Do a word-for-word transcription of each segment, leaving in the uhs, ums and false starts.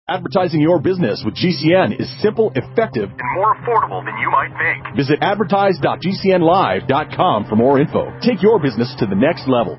Advertising your business with G C N is simple, effective, and more affordable than you might think. Visit advertise dot g c n live dot com for more info. Take your business to the next level.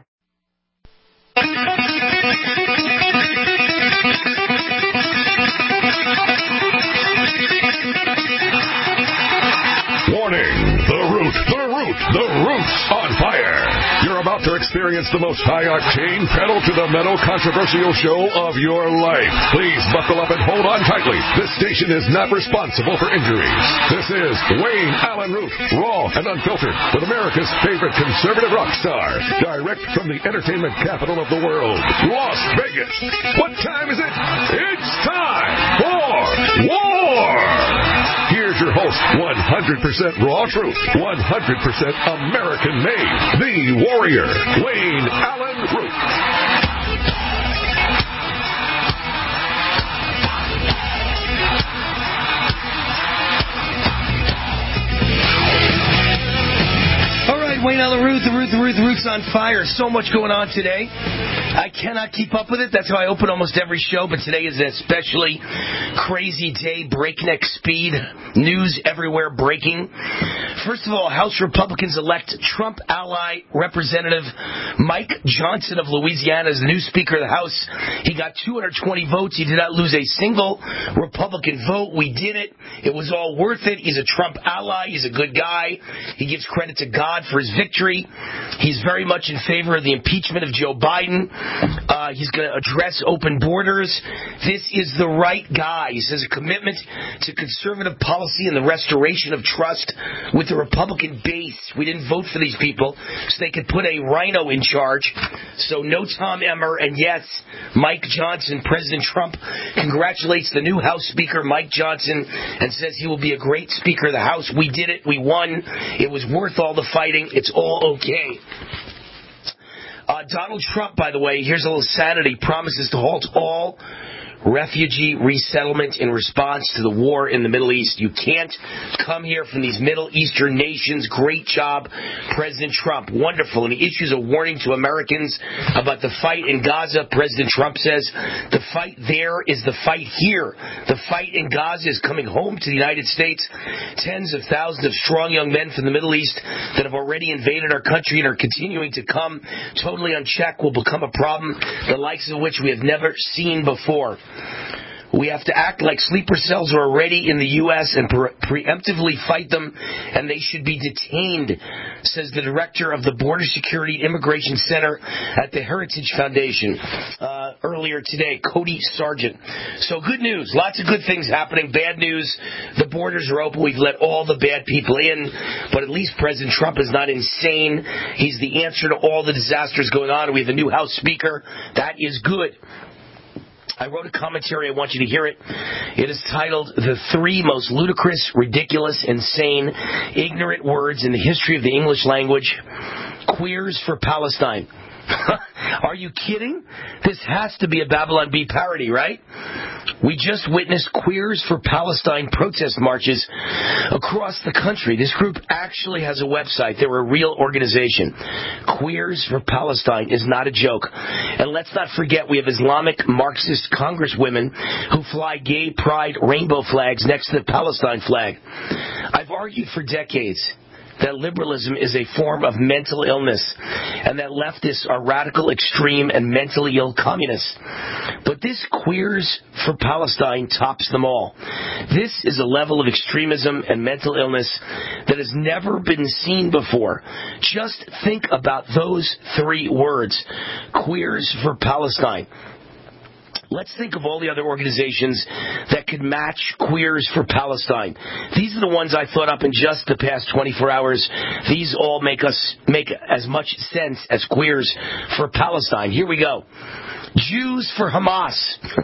Warning! The Root, the Root, the Root's on fire! You're about to experience the most high-octane, pedal-to-the-metal controversial show of your life. Please buckle up and hold on tightly. This station is not responsible for injuries. This is Wayne Allen Root, raw and unfiltered, with America's favorite conservative rock star, direct from the entertainment capital of the world, Las Vegas. What time is it? It's time for war! Here's your host, one hundred percent raw truth, one hundred percent American-made, the warrior, Wayne Allen Root. Wayne Allen Root, the Root, the Root, the Root's on fire. So much going on today. I cannot keep up with it. That's how I open almost every show, but today is an especially crazy day, breakneck speed, news everywhere breaking. First of all, House Republicans elect Trump ally Representative Mike Johnson of Louisiana as the new Speaker of the House. He got two hundred twenty votes. He did not lose a single Republican vote. We did it. It was all worth it. He's a Trump ally. He's a good guy. He gives credit to God for his victory. He's very much in favor of the impeachment of Joe Biden. Uh, he's going to address open borders. This is the right guy. He says a commitment to conservative policy and the restoration of trust with the Republican base. We didn't vote for these people so they could put a rhino in charge. So no Tom Emmer, and yes, Mike Johnson. President Trump congratulates the new House Speaker, Mike Johnson, and says he will be a great Speaker of the House. We did it. We won. It was worth all the fighting. It's all okay. Uh, Donald Trump, by the way, here's a little sanity, promises to halt all refugee resettlement in response to the war in the Middle East. You can't come here from these Middle Eastern nations. Great job, President Trump. Wonderful. And he issues a warning to Americans about the fight in Gaza. President Trump says the fight there is the fight here. The fight in Gaza is coming home to the United States. Tens of thousands of strong young men from the Middle East that have already invaded our country and are continuing to come totally unchecked will become a problem, the likes of which we have never seen before. We have to act like sleeper cells are already in the U S and pre- preemptively fight them, and they should be detained, says the director of the Border Security Immigration Center at the Heritage Foundation uh, earlier today, Cody Sargent. So good news, lots of good things happening. Bad news, the borders are open. We've let all the bad people in, but at least President Trump is not insane. He's the answer to all the disasters going on. We have a new House Speaker. That is good. I wrote a commentary. I want you to hear it. It is titled, The Three Most Ludicrous, Ridiculous, Insane, Ignorant Words in the History of the English Language. Queers for Palestine. Are you kidding? This has to be a Babylon Bee parody, right? We just witnessed Queers for Palestine protest marches across the country. This group actually has a website. They're a real organization. Queers for Palestine is not a joke. And let's not forget we have Islamic Marxist congresswomen who fly gay pride rainbow flags next to the Palestine flag. I've argued for decades that liberalism is a form of mental illness and that leftists are radical, extreme, and mentally ill communists. But this Queers for Palestine tops them all. This is a level of extremism and mental illness that has never been seen before. Just think about those three words, Queers for Palestine. Let's think of all the other organizations that could match Queers for Palestine. These are the ones I thought up in just the past twenty-four hours. These all make us make as much sense as Queers for Palestine. Here we go. Jews for Hamas.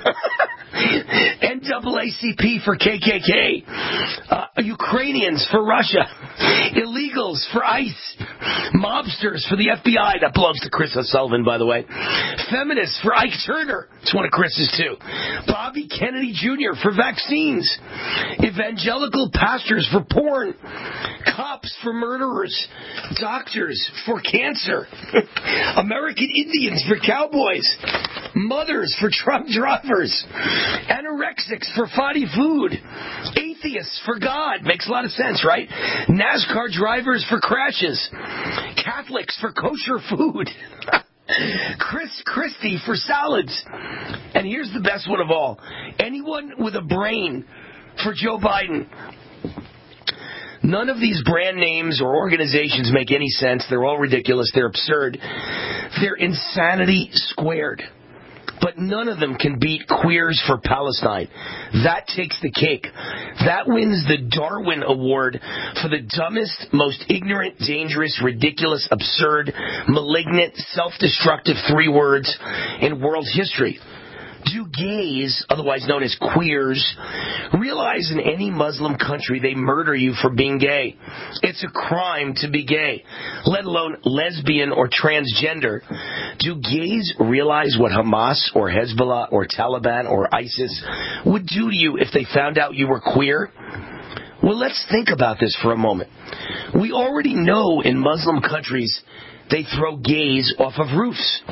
N double A C P for K K K. Uh, Ukrainians for Russia. Illegals for ICE. Mobsters for the F B I. That belongs to Chris O'Sullivan, by the way. Feminists for Ike Turner. It's one of Chris's, too. Bobby Kennedy Junior for vaccines. Evangelical pastors for porn. Cops for murderers. Doctors for cancer. American Indians for cowboys. Mothers for truck drivers. Anorexic Anorexics for body food. Atheists for God. Makes a lot of sense, right? NASCAR drivers for crashes. Catholics for kosher food. Chris Christie for salads. And here's the best one of all. Anyone with a brain for Joe Biden. None of these brand names or organizations make any sense. They're all ridiculous. They're absurd. They're insanity squared. But none of them can beat Queers for Palestine. That takes the cake. That wins the Darwin Award for the dumbest, most ignorant, dangerous, ridiculous, absurd, malignant, self-destructive three words in world history. Do gays, otherwise known as queers, realize in any Muslim country they murder you for being gay? It's a crime to be gay, let alone lesbian or transgender. Do gays realize what Hamas or Hezbollah or Taliban or ISIS would do to you if they found out you were queer? Well, let's think about this for a moment. We already know in Muslim countries they throw gays off of roofs.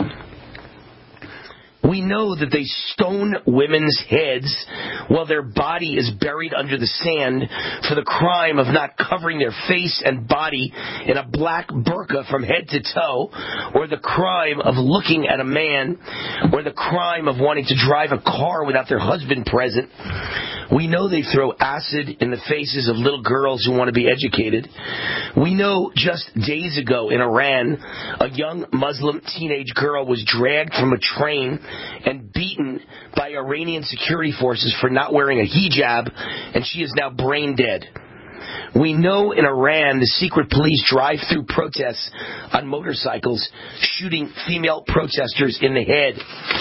We know that they stone women's heads while their body is buried under the sand for the crime of not covering their face and body in a black burqa from head to toe, or the crime of looking at a man, or the crime of wanting to drive a car without their husband present. We know they throw acid in the faces of little girls who want to be educated. We know just days ago in Iran, a young Muslim teenage girl was dragged from a train and beaten by Iranian security forces for not wearing a hijab, and she is now brain dead. We know in Iran the secret police drive through protests on motorcycles, shooting female protesters in the head.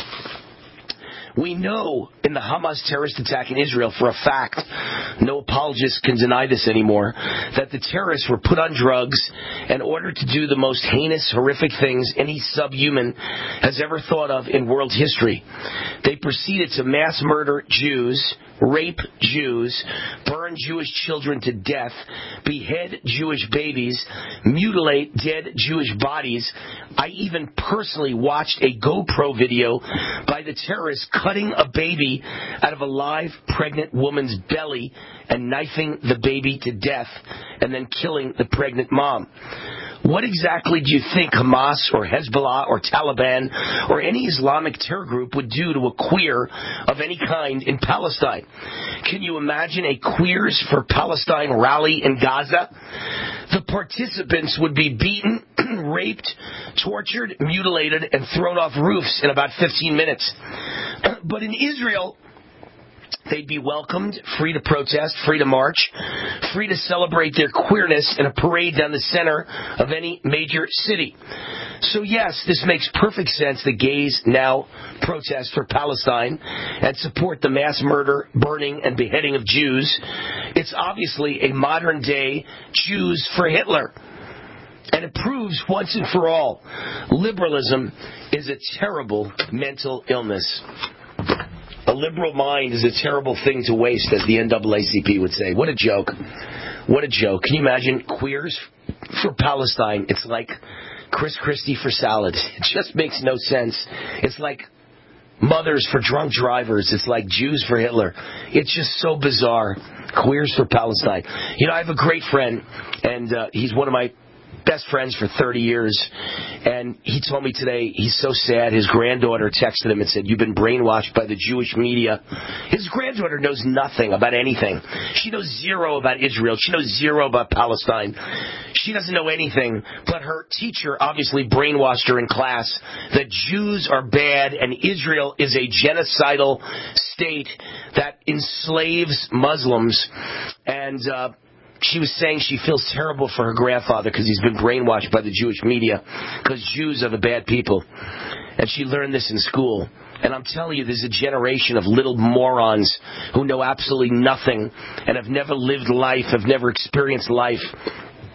We know in the Hamas terrorist attack in Israel for a fact, no apologists can deny this anymore, that the terrorists were put on drugs and ordered to do the most heinous, horrific things any subhuman has ever thought of in world history. They proceeded to mass murder Jews, rape Jews, burn Jewish children to death, behead Jewish babies, mutilate dead Jewish bodies. I even personally watched a GoPro video by the terrorists cutting a baby out of a live pregnant woman's belly and knifing the baby to death and then killing the pregnant mom. What exactly do you think Hamas or Hezbollah or Taliban or any Islamic terror group would do to a queer of any kind in Palestine? Can you imagine a Queers for Palestine rally in Gaza? The participants would be beaten, raped, tortured, mutilated, and thrown off roofs in about fifteen minutes. But in Israel, they'd be welcomed, free to protest, free to march, free to celebrate their queerness in a parade down the center of any major city. So yes, this makes perfect sense that gays now protest for Palestine and support the mass murder, burning, and beheading of Jews. It's obviously a modern-day Jews for Hitler. And it proves once and for all, liberalism is a terrible mental illness. A liberal mind is a terrible thing to waste, as the N double A C P would say. What a joke. What a joke. Can you imagine Queers for Palestine? It's like Chris Christie for salad. It just makes no sense. It's like mothers for drunk drivers. It's like Jews for Hitler. It's just so bizarre. Queers for Palestine. You know, I have a great friend, and uh, he's one of my best friends for thirty years, and he told me today he's so sad. His granddaughter texted him and said, "You've been brainwashed by the Jewish media." His granddaughter knows nothing about anything. She knows zero about Israel. She knows zero about Palestine. She doesn't know anything, but her teacher obviously brainwashed her in class that Jews are bad and Israel is a genocidal state that enslaves Muslims. And uh she was saying she feels terrible for her grandfather because he's been brainwashed by the Jewish media, because Jews are the bad people. And she learned this in school. And I'm telling you, there's a generation of little morons who know absolutely nothing and have never lived life, have never experienced life.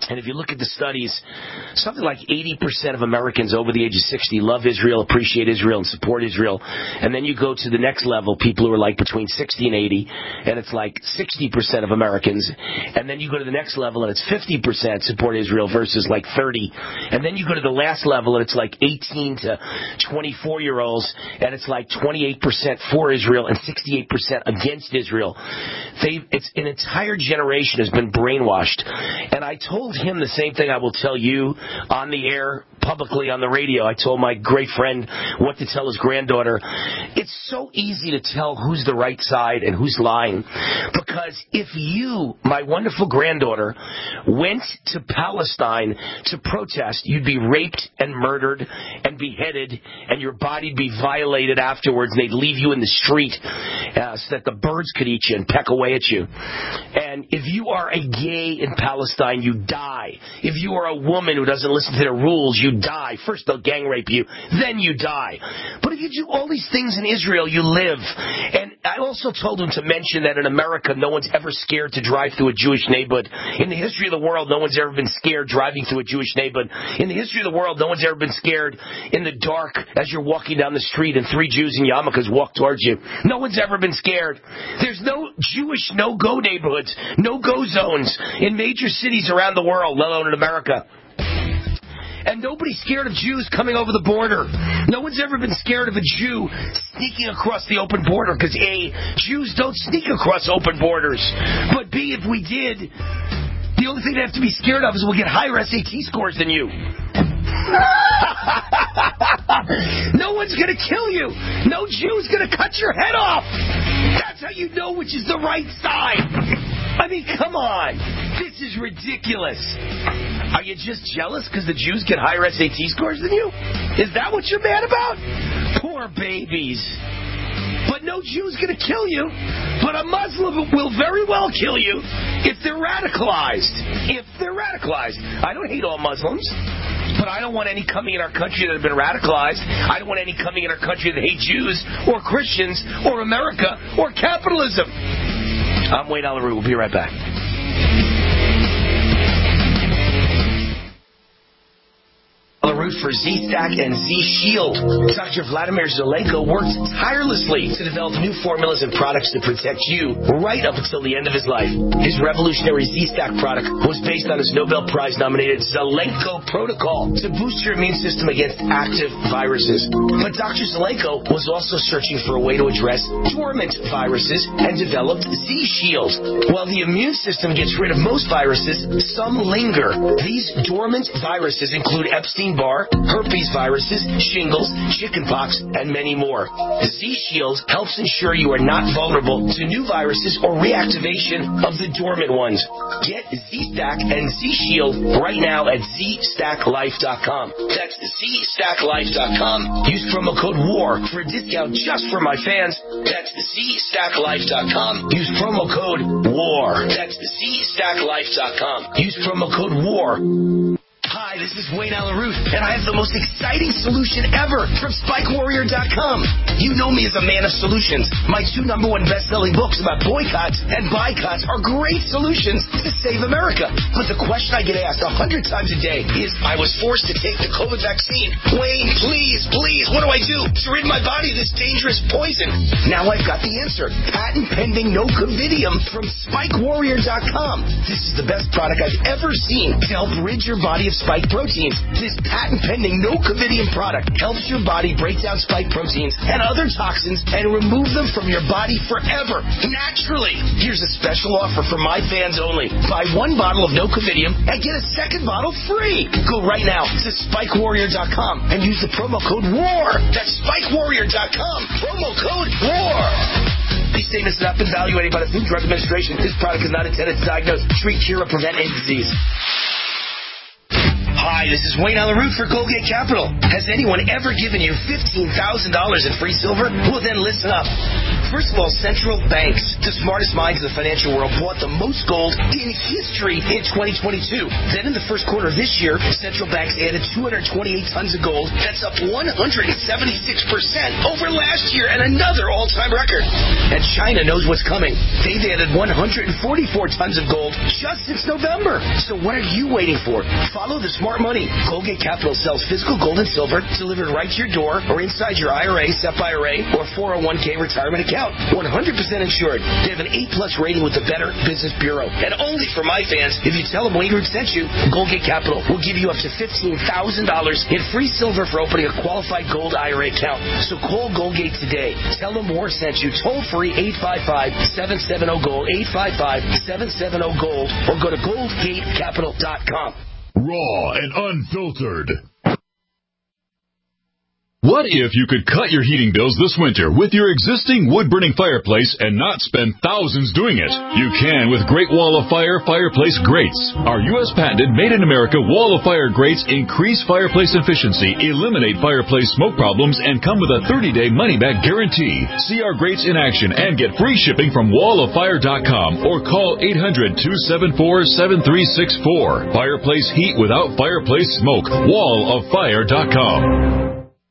And if you look at the studies, something like eighty percent of Americans over the age of sixty love Israel, appreciate Israel, and support Israel. And then you go to the next level, people who are like between sixty and eighty, and it's like sixty percent of Americans. And then you go to the next level, and it's fifty percent support Israel versus like thirty. And then you go to the last level, and it's like eighteen to twenty-four-year-olds, and it's like twenty-eight percent for Israel and sixty-eight percent against Israel. They, it's an entire generation has been brainwashed. And I told him the same thing I will tell you on the air, publicly on the radio. I told my great friend what to tell his granddaughter. It's so easy to tell who's the right side and who's lying. Because if you, my wonderful granddaughter, went to Palestine to protest, you'd be raped and murdered and beheaded, and your body'd be violated afterwards, and they'd leave you in the street uh, so that the birds could eat you and peck away at you. And if you are a gay in Palestine, you die. If you are a woman who doesn't listen to their rules, you die. First they'll gang rape you, then you die. But if you do all these things in Israel, you live. And I also told him to mention that in America, no one's ever scared to drive through a Jewish neighborhood. In the history of the world, no one's ever been scared driving through a Jewish neighborhood. In the history of the world, no one's ever been scared in the dark as you're walking down the street and three Jews in yarmulkes walk towards you. No one's ever been scared. There's no Jewish no-go neighborhoods, no-go zones in major cities around the world, let alone in America. And nobody's scared of Jews coming over the border. No one's ever been scared of a Jew sneaking across the open border because, A, Jews don't sneak across open borders. But, B, if we did, the only thing they have to be scared of is we'll get higher S A T scores than you. No one's going to kill you. No Jew's going to cut your head off. That's how you know which is the right side. I mean, come on. This is ridiculous. Are you just jealous because the Jews get higher S A T scores than you? Is that what you're mad about? Poor babies. But no Jew's going to kill you. But a Muslim will very well kill you if they're radicalized. If they're radicalized. I don't hate all Muslims. But I don't want any coming in our country that have been radicalized. I don't want any coming in our country that hate Jews or Christians or America or capitalism. I'm Wayne Allyn Root. We'll be right back. Root for Z-Stack and Z-Shield. Doctor Vladimir Zaleko worked tirelessly to develop new formulas and products to protect you right up until the end of his life. His revolutionary Z-Stack product was based on his Nobel Prize-nominated Zaleko protocol to boost your immune system against active viruses. But Doctor Zaleko was also searching for a way to address dormant viruses and developed Z-Shield. While the immune system gets rid of most viruses, some linger. These dormant viruses include Epstein-Barr, herpes viruses, shingles, chickenpox, and many more. Z-Shield helps ensure you are not vulnerable to new viruses or reactivation of the dormant ones. Get Z-Stack and Z-Shield right now at Z Stack Life dot com. That's Z Stack Life dot com. Use promo code WAR for a discount just for my fans. That's Z Stack Life dot com. Use promo code WAR. That's Z Stack Life dot com. Use promo code WAR. Hi, this is Wayne Allyn Root, and I have the most exciting solution ever from Spike Warrior dot com. You know me as a man of solutions. My two number one best-selling books about boycotts and boycotts are great solutions to save America. But the question I get asked a hundred times a day is, I was forced to take the COVID vaccine. Wayne, please, please, what do I do to rid my body of this dangerous poison? Now I've got the answer. Patent-pending Nocovidium from Spike Warrior dot com. This is the best product I've ever seen to help rid your body of spike proteins. This patent-pending Nocovidium product helps your body break down spike proteins and other toxins and remove them from your body forever, naturally. Here's a special offer for my fans only. Buy one bottle of Nocovidium and get a second bottle free. Go right now to Spike Warrior dot com and use the promo code WAR. That's Spike Warrior dot com. Promo code WAR. These statements have not been evaluated by the Food and Drug Administration. This product is not intended to diagnose, treat, cure, or prevent any disease. Hi, Hi, this is Wayne Allyn Root for Colgate Capital. Has anyone ever given you fifteen thousand dollars in free silver? Well, then listen up. First of all, central banks, the smartest minds in the financial world, bought the most gold in history in twenty twenty-two. Then in the first quarter of this year, central banks added two hundred twenty-eight tons of gold. That's up one hundred seventy-six percent over last year and another all-time record. And China knows what's coming. They've added one hundred forty-four tons of gold just since November. So what are you waiting for? Follow the smart money. Colgate Capital sells physical gold and silver delivered right to your door or inside your I R A, S E P I R A, or four oh one k retirement account. one hundred percent insured. They have an A plus rating with the Better Business Bureau. And only for my fans, if you tell them Wayne Root sent you, Colgate Capital will give you up to fifteen thousand dollars in free silver for opening a qualified gold I R A account. So call Colgate today. Tell them Moore sent you. Toll free eight five five, seven seven zero, GOLD, eight five five, seven seven zero, GOLD, or go to gold gate capital dot com. Raw and unfiltered. What if you could cut your heating bills this winter with your existing wood-burning fireplace and not spend thousands doing it? You can with Great Wall of Fire Fireplace Grates. Our U S patented made-in-America Wall of Fire grates increase fireplace efficiency, eliminate fireplace smoke problems, and come with a thirty-day money-back guarantee. See our grates in action and get free shipping from wall of fire dot com or call eight hundred, two seven four, seven three six four. Fireplace heat without fireplace smoke. wall of fire dot com.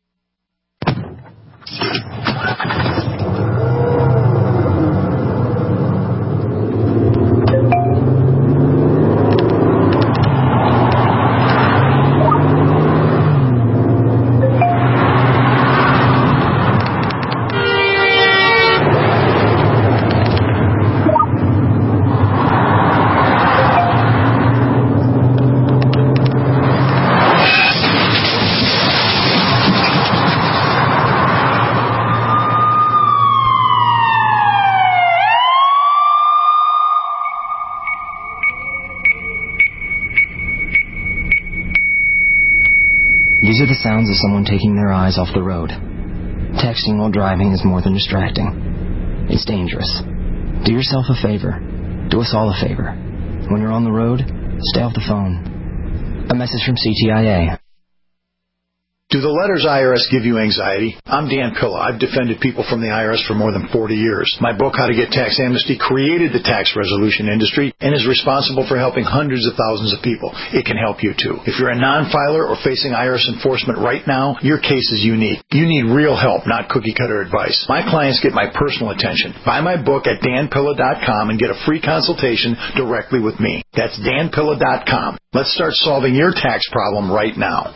These are the sounds of someone taking their eyes off the road. Texting while driving is more than distracting. It's dangerous. Do yourself a favor. Do us all a favor. When you're on the road, stay off the phone. A message from C T I A. Do the letters I R S give you anxiety? I'm Dan Pilla. I've defended people from the I R S for more than forty years. My book, How to Get Tax Amnesty, created the tax resolution industry and is responsible for helping hundreds of thousands of people. It can help you, too. If you're a non-filer or facing I R S enforcement right now, your case is unique. You need real help, not cookie-cutter advice. My clients get my personal attention. Buy my book at dan pilla dot com and get a free consultation directly with me. That's dan pilla dot com. Let's start solving your tax problem right now.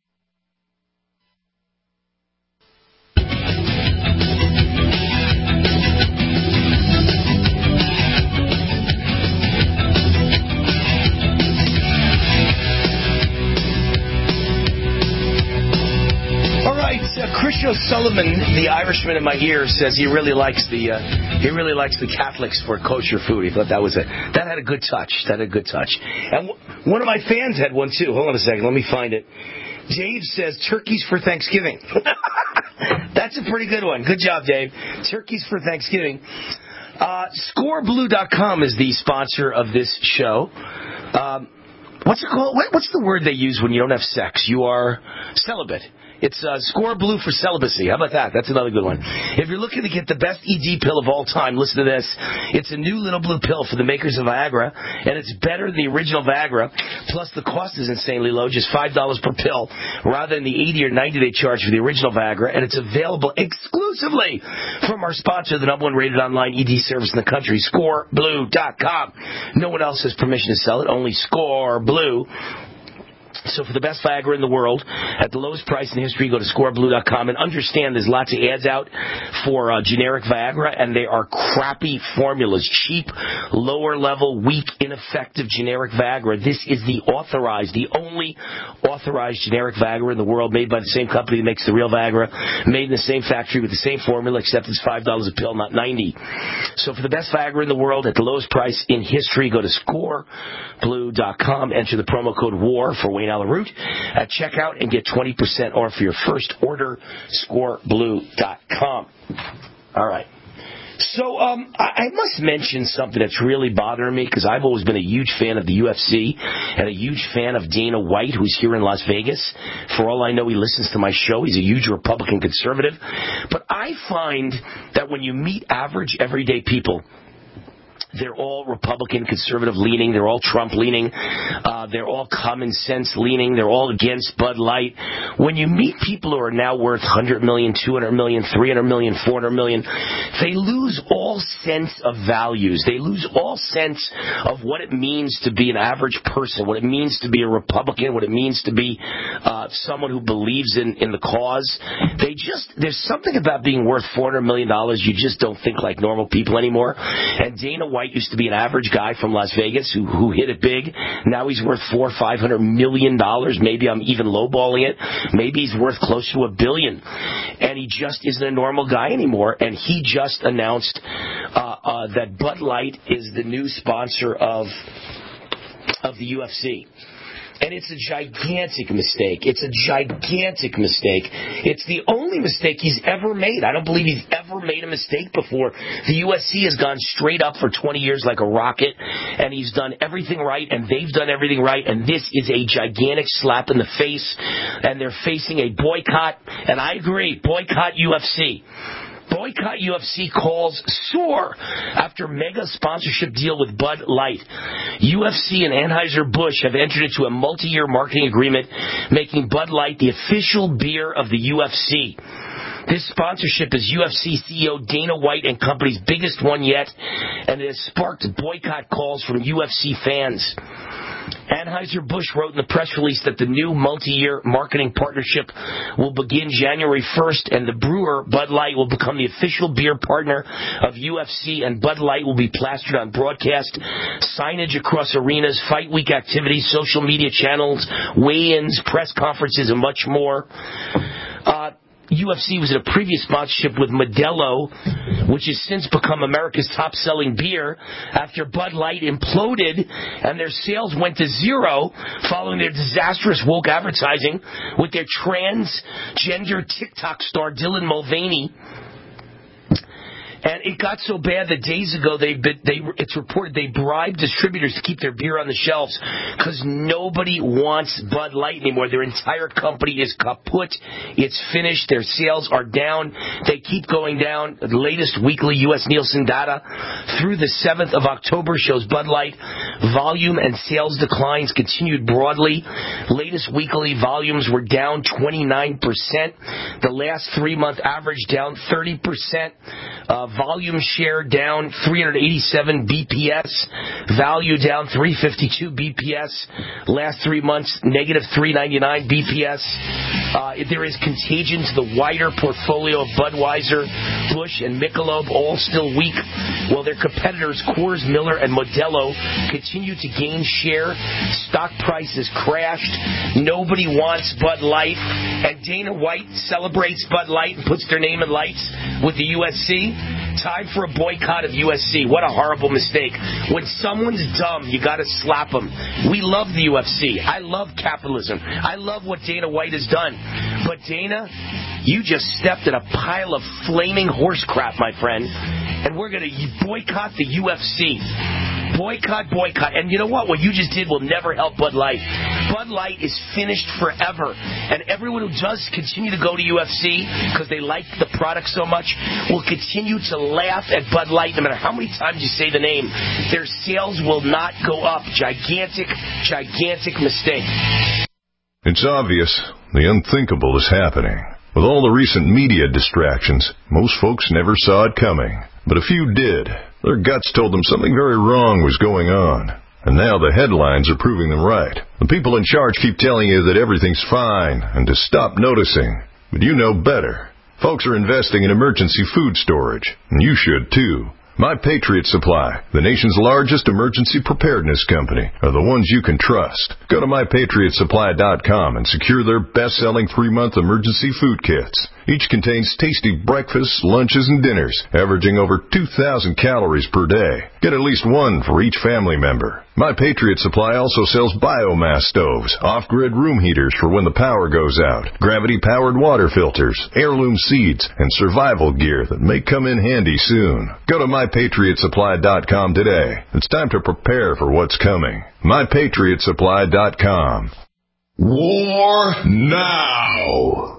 Chris O'Sullivan, the Irishman in my ear, says he really likes the uh, he really likes the Catholics for kosher food. He thought that was a that had a good touch. That had a good touch. And w- one of my fans had one too. Hold on a second. Let me find it. Dave says turkeys for Thanksgiving. That's a pretty good one. Good job, Dave. Turkeys for Thanksgiving. Uh, score blue dot com is the sponsor of this show. Um, what's it called? What, what's the word they use when you don't have sex? You are celibate. It's uh, Score Blue for celibacy. How about that? That's another good one. If you're looking to get the best E D pill of all time, listen to this. It's a new little blue pill for the makers of Viagra, and it's better than the original Viagra. Plus, the cost is insanely low, just five dollars per pill, rather than the eighty or ninety they charge for the original Viagra, and it's available exclusively from our sponsor, the number one rated online E D service in the country, score blue dot com. No one else has permission to sell it, only Score Blue. So for the best Viagra in the world, at the lowest price in history, go to score blue dot com and understand there's lots of ads out for uh, generic Viagra, and they are crappy formulas, cheap, lower-level, weak, ineffective generic Viagra. This is the authorized, the only authorized generic Viagra in the world, made by the same company that makes the real Viagra, made in the same factory with the same formula, except it's five dollars a pill, not ninety dollars. So for the best Viagra in the world, at the lowest price in history, go to score blue dot com, enter the promo code WAR for Wayne Allyn Root at checkout and get twenty percent off your first order, score blue dot com. All right. So um, I, I must mention something that's really bothering me, because I've always been a huge fan of the U F C and a huge fan of Dana White, who's here in Las Vegas. For all I know, he listens to my show. He's a huge Republican conservative. But I find that when you meet average, everyday people, they're all Republican, conservative leaning. They're all Trump leaning. Uh, they're all common sense leaning. They're all against Bud Light. When you meet people who are now worth one hundred million dollars, two hundred million dollars, three hundred million dollars, four hundred million dollars, they lose all sense of values. They lose all sense of what it means to be an average person, what it means to be a Republican, what it means to be uh, someone who believes in, in the cause. They just, there's something about being worth four hundred million dollars. You just don't think like normal people anymore. And Dana White used to be an average guy from Las Vegas who, who hit it big. Now he's worth four or five hundred million dollars. Maybe I'm even lowballing it. Maybe he's worth close to a billion. And he just isn't a normal guy anymore. And he just announced uh, uh, that Bud Light is the new sponsor of of the U F C. And it's a gigantic mistake. It's a gigantic mistake. It's the only mistake he's ever made. I don't believe he's ever made a mistake before. The U F C has gone straight up for twenty years like a rocket, and he's done everything right, and they've done everything right, and this is a gigantic slap in the face, and they're facing a boycott, and I agree, boycott U F C. Boycott U F C calls soar after mega sponsorship deal with Bud Light. U F C and Anheuser-Busch have entered into a multi-year marketing agreement making Bud Light the official beer of the U F C. This sponsorship is U F C C E O Dana White and company's biggest one yet, and it has sparked boycott calls from U F C fans. Anheuser-Busch wrote in the press release that the new multi-year marketing partnership will begin January first, and the brewer, Bud Light, will become the official beer partner of U F C, and Bud Light will be plastered on broadcast, signage across arenas, fight week activities, social media channels, weigh-ins, press conferences, and much more. Uh, U F C was in a previous sponsorship with Modelo, which has since become America's top-selling beer after Bud Light imploded and their sales went to zero following their disastrous woke advertising with their transgender TikTok star Dylan Mulvaney. And it got so bad that days ago they, they it's reported they bribed distributors to keep their beer on the shelves because nobody wants Bud Light anymore. Their entire company is kaput. It's finished. Their sales are down. They keep going down. The latest weekly U S Nielsen data through the seventh of October shows Bud Light volume and sales declines continued broadly. Latest weekly volumes were down twenty-nine percent. The last three-month average down thirty percent. Uh, volume share down three hundred eighty-seven B P S. Value down three hundred fifty-two B P S. Last three months, negative three hundred ninety-nine B P S. Uh, there is contagion to the wider portfolio of Budweiser, Busch, and Michelob, all still weak, while their competitors Coors, Miller, and Modelo continue to gain share. Stock prices crashed. Nobody wants Bud Light. And Dana White celebrates Bud Light and puts their name in lights with the U F C. Time for a boycott of U S C. What a horrible mistake. When someone's dumb, you got to slap them. We love the U F C. I love capitalism. I love what Dana White has done. But Dana, you just stepped in a pile of flaming horse crap, my friend. And we're going to boycott the U F C. Boycott, boycott. And you know what? What you just did will never help Bud Light. Bud Light is finished forever. And everyone who does continue to go to U F C because they like the product so much will continue to laugh at Bud Light no matter how many times you say the name. Their sales will not go up. Gigantic, gigantic mistake. It's obvious. The unthinkable is happening. With all the recent media distractions, most folks never saw it coming. But a few did. Their guts told them something very wrong was going on. And now the headlines are proving them right. The people in charge keep telling you that everything's fine and to stop noticing. But you know better. Folks are investing in emergency food storage, and you should too. My Patriot Supply, the nation's largest emergency preparedness company, are the ones you can trust. Go to my patriot supply dot com and secure their best-selling three-month emergency food kits. Each contains tasty breakfasts, lunches, and dinners, averaging over two thousand calories per day. Get at least one for each family member. My Patriot Supply also sells biomass stoves, off-grid room heaters for when the power goes out, gravity-powered water filters, heirloom seeds, and survival gear that may come in handy soon. Go to my patriot supply dot com today. It's time to prepare for what's coming. my patriot supply dot com. War now!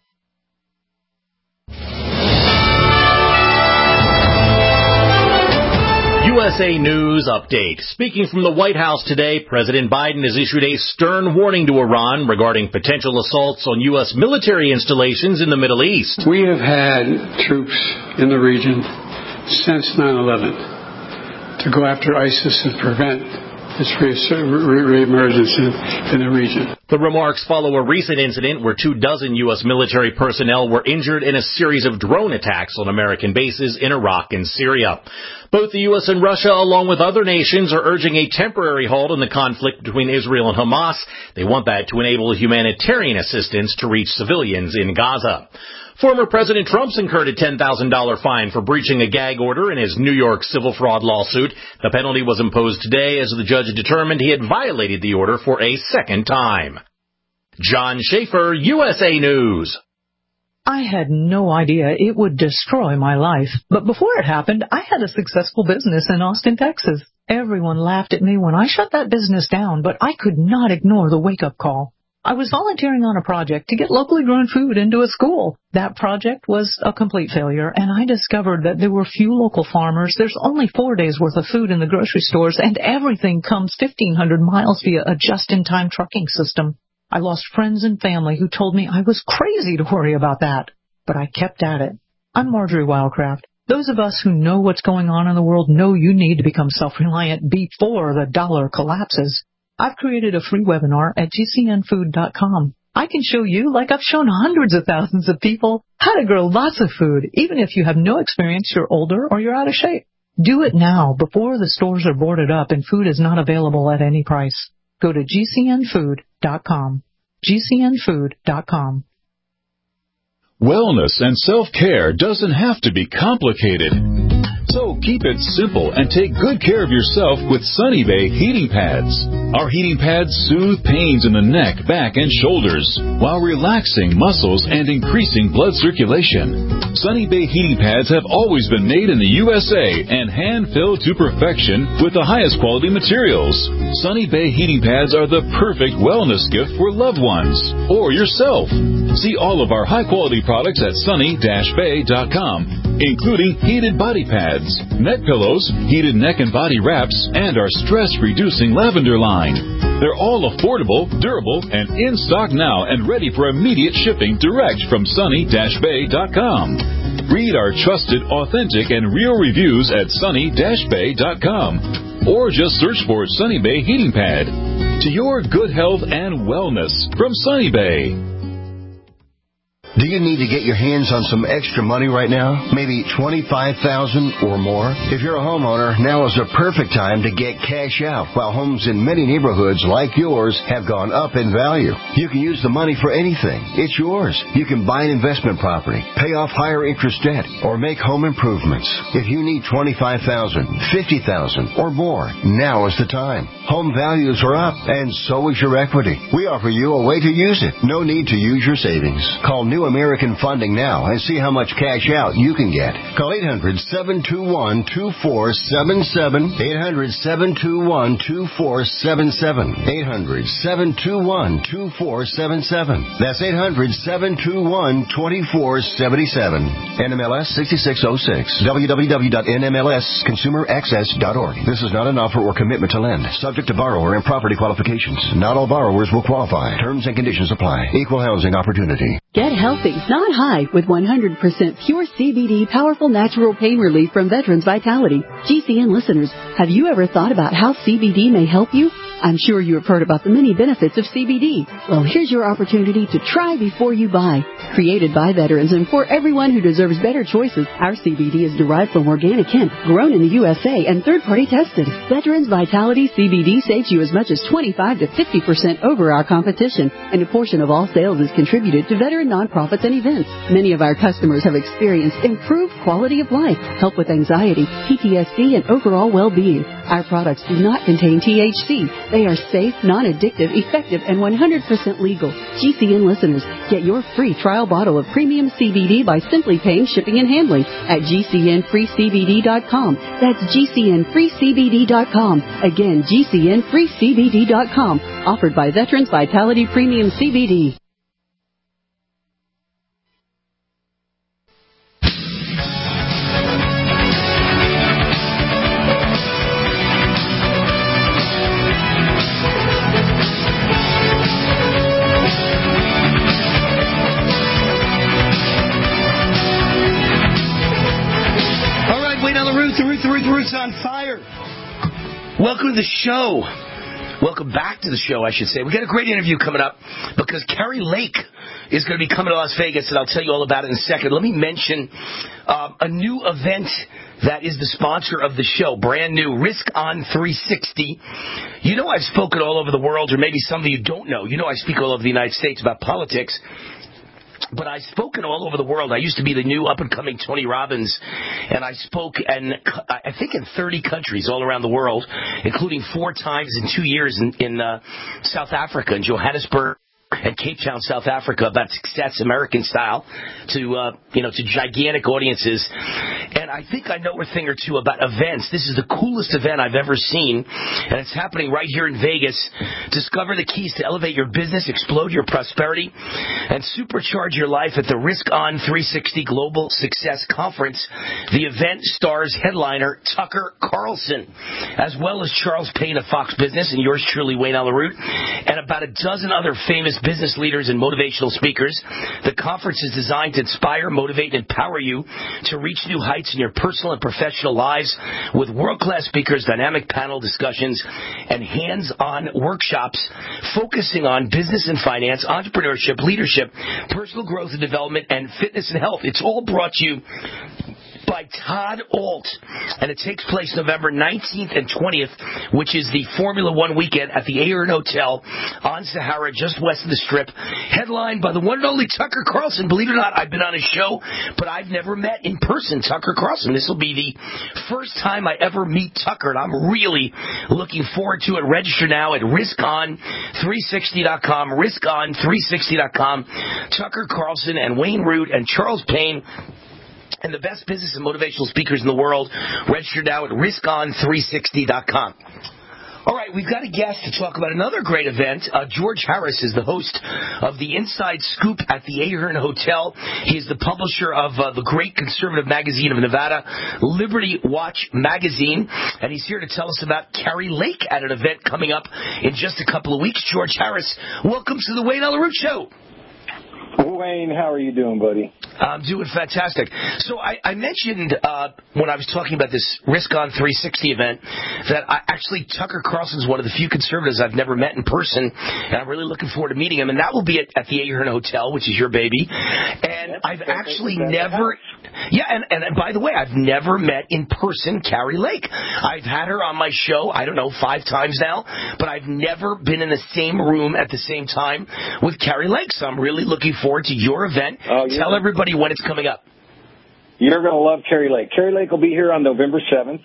U S A News Update. Speaking from the White House today, President Biden has issued a stern warning to Iran regarding potential assaults on U S military installations in the Middle East. We have had troops in the region since nine eleven to go after ISIS and prevent its re-emergence in, in the region. The remarks follow a recent incident where two dozen U S military personnel were injured in a series of drone attacks on American bases in Iraq and Syria. Both the U S and Russia, along with other nations, are urging a temporary halt in the conflict between Israel and Hamas. They want that to enable humanitarian assistance to reach civilians in Gaza. Former President Trump's incurred a ten thousand dollars fine for breaching a gag order in his New York civil fraud lawsuit. The penalty was imposed today as the judge determined he had violated the order for a second time. John Schaefer, U S A News. I had no idea it would destroy my life. But before it happened, I had a successful business in Austin, Texas. Everyone laughed at me when I shut that business down, but I could not ignore the wake-up call. I was volunteering on a project to get locally grown food into a school. That project was a complete failure, and I discovered that there were few local farmers. There's only four days' worth of food in the grocery stores, and everything comes fifteen hundred miles via a just-in-time trucking system. I lost friends and family who told me I was crazy to worry about that, but I kept at it. I'm Marjorie Wildcraft. Those of us who know what's going on in the world know you need to become self-reliant before the dollar collapses. I've created a free webinar at G C N food dot com. I can show you, like I've shown hundreds of thousands of people, how to grow lots of food, even if you have no experience, you're older, or you're out of shape. Do it now, before the stores are boarded up and food is not available at any price. Go to G C N food dot com. G C N food dot com. Wellness and self-care doesn't have to be complicated. So keep it simple and take good care of yourself with Sunny Bay heating pads. Our heating pads soothe pains in the neck, back, and shoulders while relaxing muscles and increasing blood circulation. Sunny Bay heating pads have always been made in the U S A and hand-filled to perfection with the highest quality materials. Sunny Bay heating pads are the perfect wellness gift for loved ones or yourself. See all of our high-quality products at sunny dash bay dot com, including heated body pads, neck pillows, heated neck and body wraps, and our stress-reducing lavender line. They're all affordable, durable, and in stock now and ready for immediate shipping direct from sunny dash bay dot com. Read our trusted, authentic, and real reviews at sunny dash bay dot com, or just search for Sunny Bay Heating Pad. To your good health and wellness from Sunny Bay. Do you need to get your hands on some extra money right now? Maybe twenty-five thousand dollars or more? If you're a homeowner, now is the perfect time to get cash out while homes in many neighborhoods like yours have gone up in value. You can use the money for anything. It's yours. You can buy an investment property, pay off higher interest debt, or make home improvements. If you need twenty-five thousand dollars, fifty thousand dollars, or more, now is the time. Home values are up, and so is your equity. We offer you a way to use it. No need to use your savings. Call New American Funding now and see how much cash out you can get. Call eight hundred, seven two one, two four seven seven, eight hundred, seven two one, two four seven seven, eight hundred, seven two one, two four seven seven. That's eight hundred, seven two one, two four seven seven. N M L S sixty-six oh six. w w w dot n m l s consumer access dot org. This is not an offer or commitment to lend. Subject to borrower and property qualifications. Not all borrowers will qualify. Terms and conditions apply. Equal housing opportunity. Get healthy, not high, with one hundred percent pure C B D powerful natural pain relief from Veterans Vitality. G C N listeners, have you ever thought about how C B D may help you? I'm sure you have heard about the many benefits of C B D. Well, here's your opportunity to try before you buy. Created by veterans and for everyone who deserves better choices, our C B D is derived from organic hemp, grown in the U S A, and third-party tested. Veterans Vitality C B D saves you as much as twenty-five to fifty percent over our competition, and a portion of all sales is contributed to veteran nonprofits and events. Many of our customers have experienced improved quality of life, help with anxiety, P T S D, and overall well-being. Our products do not contain T H C. They are safe, non-addictive, effective, and one hundred percent legal. G C N listeners, get your free trial bottle of premium C B D by simply paying shipping and handling at G C N free C B D dot com. That's G C N free C B D dot com. Again, G C N free C B D dot com. Offered by Veterans Vitality Premium C B D. On fire. Welcome to the show. Welcome back to the show, I should say. We got a great interview coming up because Kari Lake is going to be coming to Las Vegas, and I'll tell you all about it in a second. Let me mention uh, a new event that is the sponsor of the show, brand new, Risk On three sixty. You know I've spoken all over the world, or maybe some of you don't know. You know I speak all over the United States about politics. But I've spoken all over the world. I used to be the new up-and-coming Tony Robbins, and I spoke, in, I think, in thirty countries all around the world, including four times in two years in, in uh, South Africa, in Johannesburg and Cape Town, South Africa, about success, American style, to uh, you know, to gigantic audiences. And I think I know a thing or two about events. This is the coolest event I've ever seen, and it's happening right here in Vegas. Discover the keys to elevate your business, explode your prosperity, and supercharge your life at the Risk On three sixty Global Success Conference. The event stars headliner Tucker Carlson, as well as Charles Payne of Fox Business, and yours truly, Wayne Allyn Root, and about a dozen other famous business leaders and motivational speakers. The conference is designed to inspire, motivate, and empower you to reach new heights in your personal and professional lives with world-class speakers, dynamic panel discussions, and hands-on workshops focusing on business and finance, entrepreneurship, leadership, personal growth and development, and fitness and health. It's all brought to you by Todd Alt, and it takes place November nineteenth and twentieth, which is the Formula One weekend at the Ahern Hotel on Sahara, just west of the Strip, headlined by the one and only Tucker Carlson. Believe it or not, I've been on his show, but I've never met in person Tucker Carlson. This will be the first time I ever meet Tucker, and I'm really looking forward to it. Register now at risk on three sixty dot com, risk on three sixty dot com. Tucker Carlson and Wayne Root and Charles Payne and the best business and motivational speakers in the world. Register now at risk on three sixty dot com. All right, we've got a guest to talk about another great event. Uh, George Harris is the host of the Inside Scoop at the Ahern Hotel. He is the publisher of uh, the great conservative magazine of Nevada, Liberty Watch Magazine, and he's here to tell us about Kari Lake at an event coming up in just a couple of weeks. George Harris, welcome to the Wayne Allyn Root Show. Wayne, how are you doing, buddy? I'm doing fantastic. So I, I mentioned uh, when I was talking about this Risk On three sixty event that I, actually Tucker Carlson's one of the few conservatives I've never met in person, and I'm really looking forward to meeting him. And that will be at, at the Ahern Hotel, which is your baby. And yes, I've actually never, yeah, and, and, and by the way, I've never met in person Kari Lake. I've had her on my show, I don't know, five times now, but I've never been in the same room at the same time with Kari Lake. So I'm really looking forward to your event. Oh, Tell everybody when it's coming up. You're going to love Kari Lake. Kari Lake will be here on November seventh.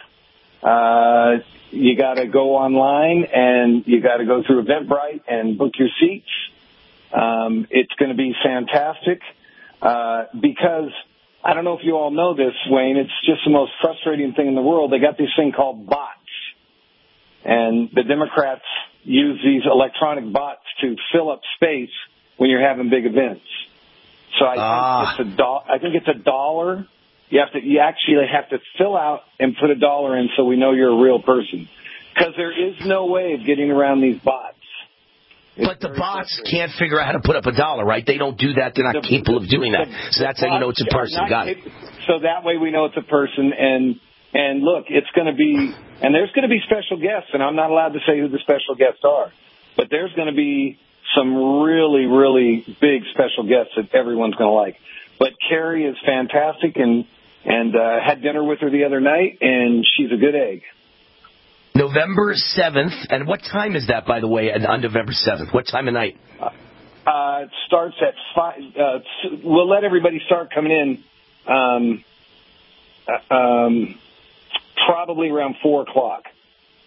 Uh, you got to go online and you got to go through Eventbrite and book your seats. Um, it's going to be fantastic uh, because I don't know if you all know this, Wayne. It's just the most frustrating thing in the world. They got this thing called bots, and the Democrats use these electronic bots to fill up space when you're having big events. So I ah. think it's a do- I think it's a dollar. You have to you actually have to fill out and put a dollar in so we know you're a real person. Because there is no way of getting around these bots. It's but the bots can't figure out how to put up a dollar, right? They don't do that. They're not the, capable the, of doing that. The, so that's how you know it's a person. Got it. So that way we know it's a person. And and look, it's going to be and there's going to be special guests, and I'm not allowed to say who the special guests are, but there's going to be some really, really big special guests that everyone's going to like. But Kari is fantastic, and and uh, had dinner with her the other night, and she's a good egg. November seventh, and what time is that, by the way, on November seventh? What time of night? Uh, uh, it starts at five. Uh, we'll let everybody start coming in um, uh, um, probably around four o'clock.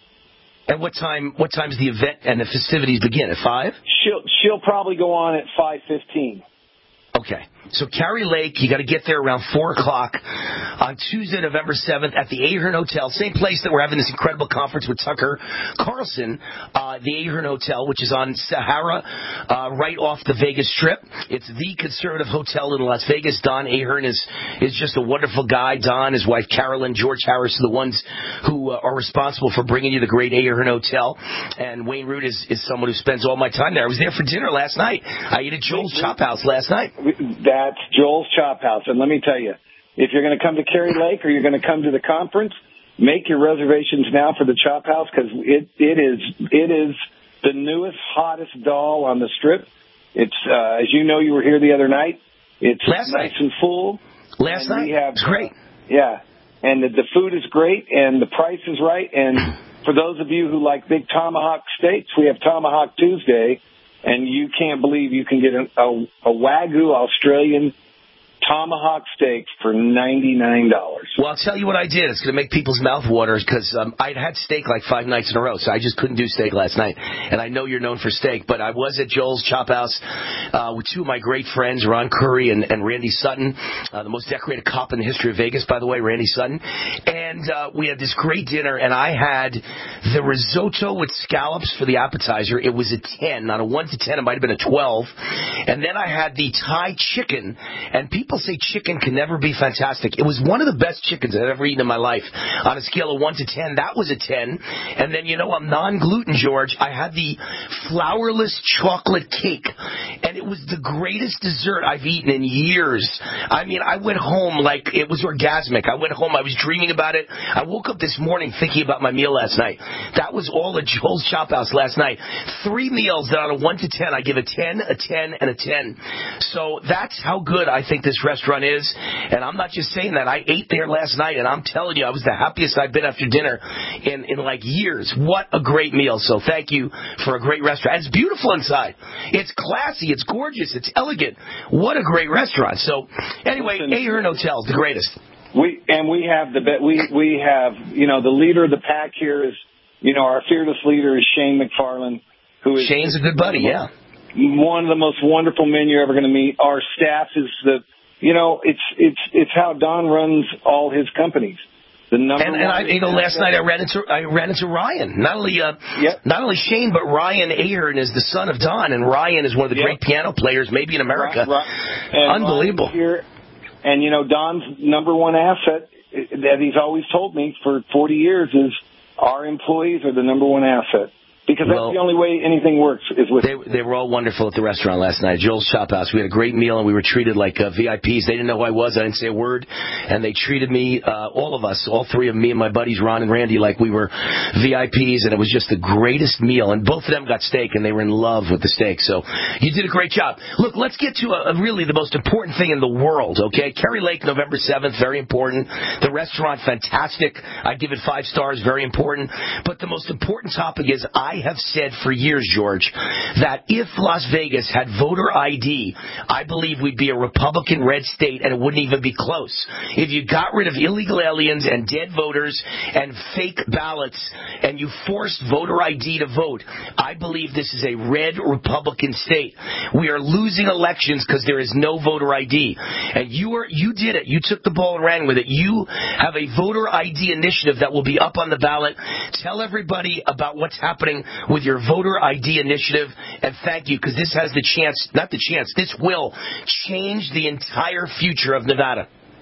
And what time? What time's the event and the festivities begin? At five? She'll she'll probably go on at five fifteen. Okay. So Carrie Lake, you got to get there around four o'clock on Tuesday, November seventh at the Ahern Hotel, same place that we're having this incredible conference with Tucker Carlson, uh, the Ahern Hotel, which is on Sahara, uh, right off the Vegas Strip. It's the conservative hotel in Las Vegas. Don Ahern is, is just a wonderful guy. Don, his wife Carolyn, George Harris are the ones who uh, are responsible for bringing you the great Ahern Hotel. And Wayne Root is, is someone who spends all my time there. I was there for dinner last night. I ate at Joel's Chop House last night. That's Joel's Chop House. And let me tell you, if you're going to come to Carrie Lake or you're going to come to the conference, make your reservations now for the Chop House because it, it is it is the newest, hottest doll on the Strip. It's, uh, as you know, you were here the other night. It's Last nice night. and full. Last and night. We have, it's great. Yeah. And the, the food is great and the price is right. And for those of you who like big tomahawk steaks, we have Tomahawk Tuesday. And you can't believe you can get a, a, a Wagyu Australian tomahawk steak for ninety-nine dollars. Well, I'll tell you what I did. It's going to make people's mouth water because um, I'd had steak like five nights in a row, so I just couldn't do steak last night. And I know you're known for steak, but I was at Joel's Chop House uh, with two of my great friends, Ron Curry and, and Randy Sutton, uh, the most decorated cop in the history of Vegas, by the way, Randy Sutton. And uh, we had this great dinner, and I had the risotto with scallops for the appetizer. It was a ten, not a one to ten. It might have been a twelve. And then I had the Thai chicken, and people People say chicken can never be fantastic. It was one of the best chickens I've ever eaten in my life. On a scale of one to ten, that was a ten. And then, you know, I'm non-gluten, George. I had the flourless chocolate cake, and it was the greatest dessert I've eaten in years. I mean, I went home like it was orgasmic. I went home. I was dreaming about it. I woke up this morning thinking about my meal last night. That was all at Joel's Chop House last night. Three meals that on a one to ten, I give a ten, a ten, and a ten. So that's how good I think this restaurant is, and I'm not just saying that. I ate there last night, and I'm telling you, I was the happiest I've been after dinner in, in like years. What a great meal. So thank you for a great restaurant. It's beautiful inside. It's classy. It's gorgeous. It's elegant. What a great restaurant. So anyway, Ahern Hotel is the greatest. We and we have the we we have you know the leader of the pack here is you know our fearless leader is Shane McFarland, who is Shane's a good buddy. Yeah, one of the most wonderful men you're ever going to meet. Our staff is the You know, it's it's it's how Don runs all his companies. The number and, and I, you know, last night I ran into I ran into Ryan. Not only uh, yep. not only Shane, but Ryan Ahern is the son of Don, and Ryan is one of the yep. great piano players, maybe in America. Right, right. And unbelievable. Here, and you know, Don's number one asset that he's always told me for forty years is our employees are the number one asset. Because that's well, the only way anything works is with they, they were all wonderful at the restaurant last night, Joel's Chop House. We had a great meal, and we were treated like uh, V I Ps. They didn't know who I was. I didn't say a word. And they treated me, uh, all of us, all three of me and my buddies, Ron and Randy, like we were V I Ps. And it was just the greatest meal. And both of them got steak, and they were in love with the steak. So you did a great job. Look, let's get to a, a really the most important thing in the world, okay? Carrie Lake, November seventh, very important. The restaurant, fantastic. I give it five stars, very important. But the most important topic is I have said for years, George, that if Las Vegas had voter I D, I believe we'd be a Republican red state and it wouldn't even be close. If you got rid of illegal aliens and dead voters and fake ballots and you forced voter I D to vote, I believe this is a red Republican state. We are losing elections because there is no voter I D. And you are you did it. You took the ball and ran with it. You have a voter I D initiative that will be up on the ballot. Tell everybody about what's happening with your voter I D initiative, and thank you, because this has the chance, not the chance, this will change the entire future of Nevada.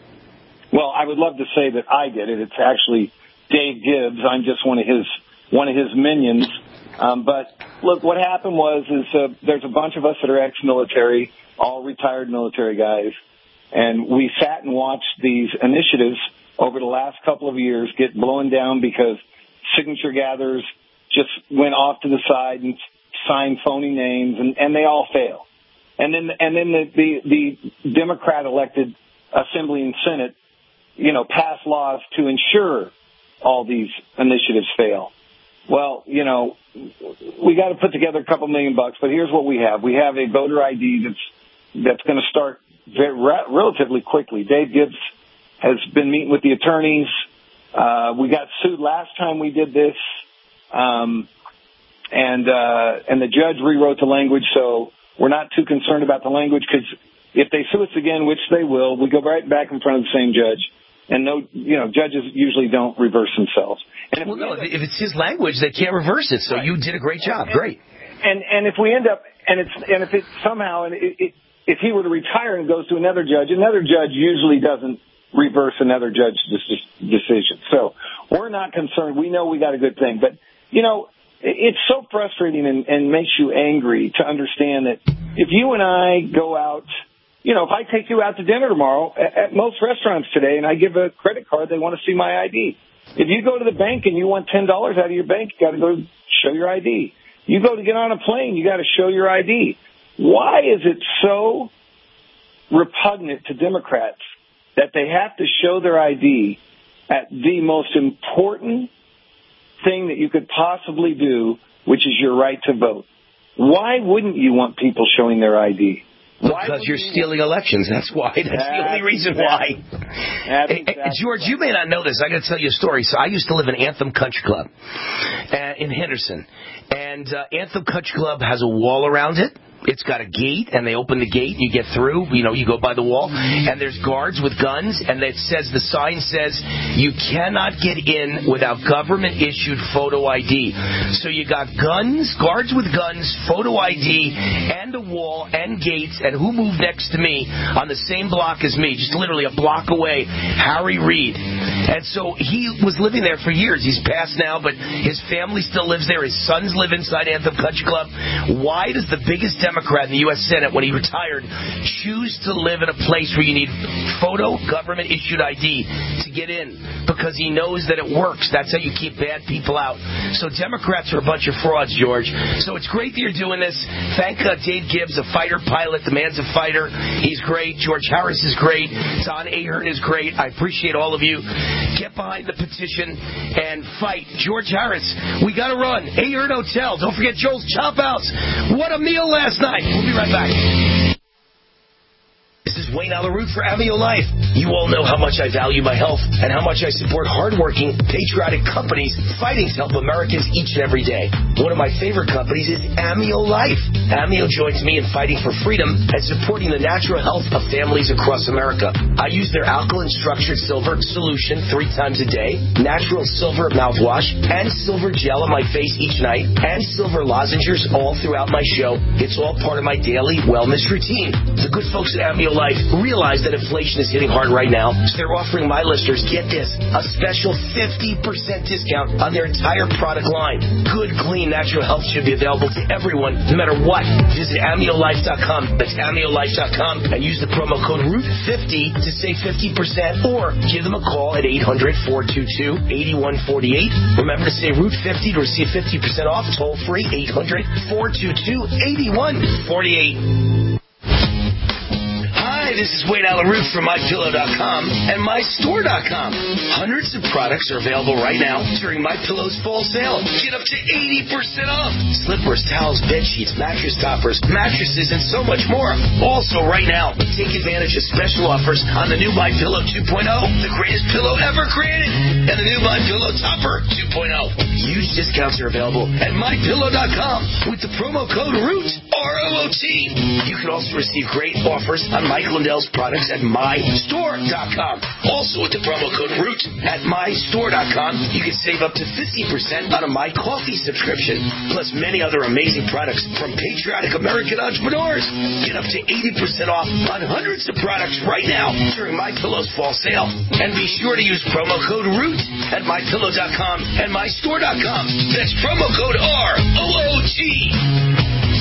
Well, I would love to say that I did it. It's actually Dave Gibbs. I'm just one of his one of his minions. Um, but look, what happened was is uh, there's a bunch of us that are ex-military, all retired military guys, and we sat and watched these initiatives over the last couple of years get blown down because signature gatherers just went off to the side and signed phony names, and, and they all fail. And then and then the, the, the Democrat-elected Assembly and Senate, you know, pass laws to ensure all these initiatives fail. Well, you know, we got to put together a couple million bucks, but here's what we have. We have a voter I D that's that's going to start very, relatively quickly. Dave Gibbs has been meeting with the attorneys. Uh, we got sued last time we did this. Um, and uh, and the judge rewrote the language, so we're not too concerned about the language because if they sue us again, which they will, we go right back in front of the same judge. And no, you know, judges usually don't reverse themselves. And if well, no, if it's his language, they can't reverse it. So right. You did a great job. And, great. And and if we end up and it's and if it somehow and it, it, if he were to retire and goes to another judge, another judge usually doesn't reverse another judge's decision. So we're not concerned. We know we got a good thing, but you know, it's so frustrating and, and makes you angry to understand that if you and I go out. You know, if I take you out to dinner tomorrow at most restaurants today and I give a credit card, they want to see my I D. If you go to the bank and you want ten dollars out of your bank, you got to go show your I D. You go to get on a plane, you got to show your I D. Why is it so repugnant to Democrats that they have to show their I D at the most important thing that you could possibly do, which is your right to vote? Why wouldn't you want people showing their I D? Because you're stealing elections. That's why. That's, That's the only reason exactly. why. Hey, exactly. hey, George, you may not know this. I got to tell you a story. So I used to live in Anthem Country Club uh, in Henderson. And uh, Anthem Country Club has a wall around it. It's got a gate, and they open the gate, you get through, you know, you go by the wall, and there's guards with guns, and it says, the sign says, you cannot get in without government-issued photo I D. So you got guns, guards with guns, photo I D, and a wall, and gates, and who moved next to me on the same block as me, just literally a block away, Harry Reid. And so he was living there for years. He's passed now, but his family still lives there. His sons live inside Anthem Country Club. Why does the biggest Democrat in the U S Senate, when he retired, choose to live in a place where you need photo government-issued I D to get in? Because he knows that it works. That's how you keep bad people out. So Democrats are a bunch of frauds, George. So it's great that you're doing this. Thank uh, Dave Gibbs, a fighter pilot. The man's a fighter. He's great. George Harris is great. Don Ahern is great. I appreciate all of you. Get behind the petition and fight. George Harris, we got to run. Ahern Hotel. Don't forget Joel's Chop House. What a meal last night. We'll be right back. This is Wayne Alaroot for Amio Life. You all know how much I value my health and how much I support hardworking, patriotic companies fighting to help Americans each and every day. One of my favorite companies is Amio Life. Amio joins me in fighting for freedom and supporting the natural health of families across America. I use their alkaline structured silver solution three times a day, natural silver mouthwash, and silver gel on my face each night, and silver lozenges all throughout my show. It's all part of my daily wellness routine. The good folks at Amio Life realize that inflation is hitting hard right now, so they're offering my listeners, get this, a special fifty percent discount on their entire product line. Good, clean, natural health should be available to everyone, no matter what. Visit amio life dot com. That's amio life dot com and use the promo code root fifty to save fifty percent, or give them a call at eight hundred, four two two, eight one four eight. Remember to say root fifty to receive fifty percent off. Toll free, eight hundred, four two two, eight one four eight. Hi, this is Wayne Alaroot from my pillow dot com and my store dot com. Hundreds of products are available right now during MyPillow's fall sale. Get up to eighty percent off. Slippers, towels, bed sheets, mattress toppers, mattresses, and so much more. Also, right now, take advantage of special offers on the new MyPillow two point oh, the greatest pillow ever created, and the new MyPillow Topper two point oh. Huge discounts are available at my pillow dot com with the promo code ROOT, R O O T. You can also receive great offers on Michael Lindell's products at my store dot com. Also with the promo code ROOT at my store dot com, you can save up to fifty percent on a My Coffee subscription, plus many other amazing products from patriotic American entrepreneurs. Get up to eighty percent off on hundreds of products right now during MyPillow's fall sale. And be sure to use promo code ROOT at my pillow dot com and my store dot com. That's promo code R O O T.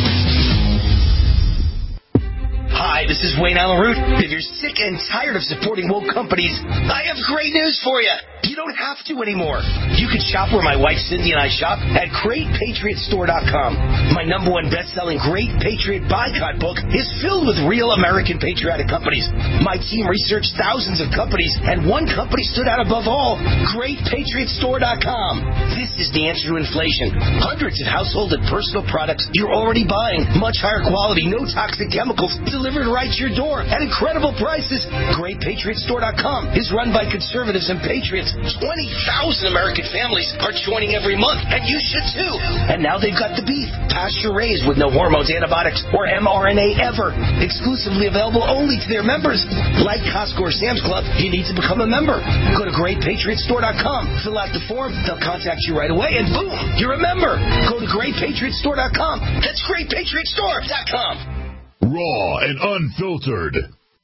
Hi, this is Wayne Alaroot. If you're sick and tired of supporting woke companies, I have great news for you. You don't have to anymore. You can shop where my wife Cindy and I shop at great patriot store dot com. My number one best-selling Great Patriot Boycott book is filled with real American patriotic companies. My team researched thousands of companies, and one company stood out above all, great patriot store dot com. This is the answer to inflation. Hundreds of household and personal products you're already buying. Much higher quality, no toxic chemicals, delivered right to your door at incredible prices. Great Patriot Store dot com is run by conservatives and patriots. twenty thousand American families are joining every month, and you should too. And now they've got the beef, pasture-raised with no hormones, antibiotics, or M R N A ever. Exclusively available only to their members. Like Costco or Sam's Club, you need to become a member. Go to Great Patriot Store dot com, fill out the form, they'll contact you right away, and boom, you're a member. Go to Great Patriot Store dot com. That's Great Patriot Store dot com. Raw and unfiltered.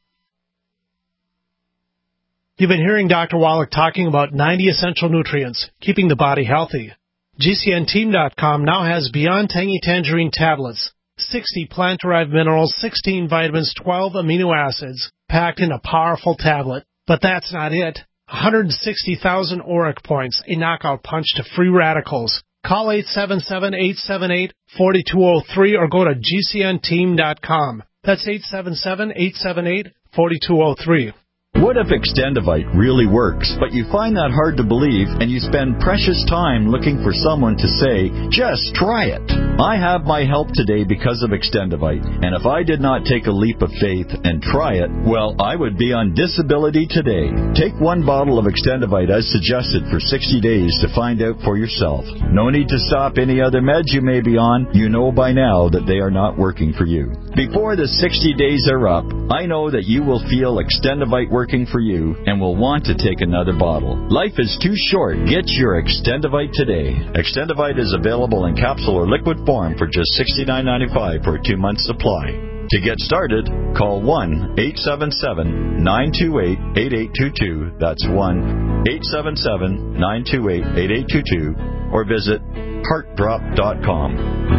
You've been hearing Doctor Wallach talking about ninety essential nutrients, keeping the body healthy. G C N team dot com now has Beyond Tangy Tangerine tablets, sixty plant-derived minerals, sixteen vitamins, twelve amino acids, packed in a powerful tablet. But that's not it. one hundred sixty thousand auric points, a knockout punch to free radicals. Call eight seven seven, eight seven eight, four two zero three or go to G C N team dot com. That's eight seven seven, eight seven eight, four two zero three. What if Extendivite really works, but you find that hard to believe and you spend precious time looking for someone to say, just try it? I have my help today because of Extendivite, and if I did not take a leap of faith and try it, well, I would be on disability today. Take one bottle of Extendivite as suggested for sixty days to find out for yourself. No need to stop any other meds you may be on. You know by now that they are not working for you. Before the sixty days are up, I know that you will feel Extendivite working for you and will want to take another bottle. Life is too short. Get your Extendivite today. Extendivite is available in capsule or liquid form for just sixty-nine ninety-five for a two-month supply. To get started, call one eight seven seven, nine two eight, eight eight two two. That's one eight seven seven, nine two eight, eight eight two two or visit heart drop dot com.